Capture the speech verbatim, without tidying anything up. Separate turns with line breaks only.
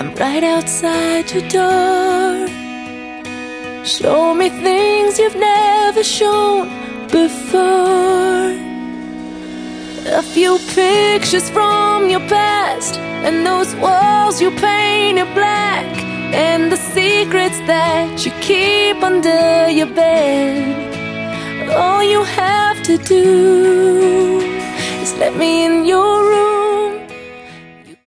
I'm right outside your door. Show me things you've never shown before. A few pictures from your past, and those walls you painted black, and the secrets that you keep under your bed. All you have to do is let me in your room.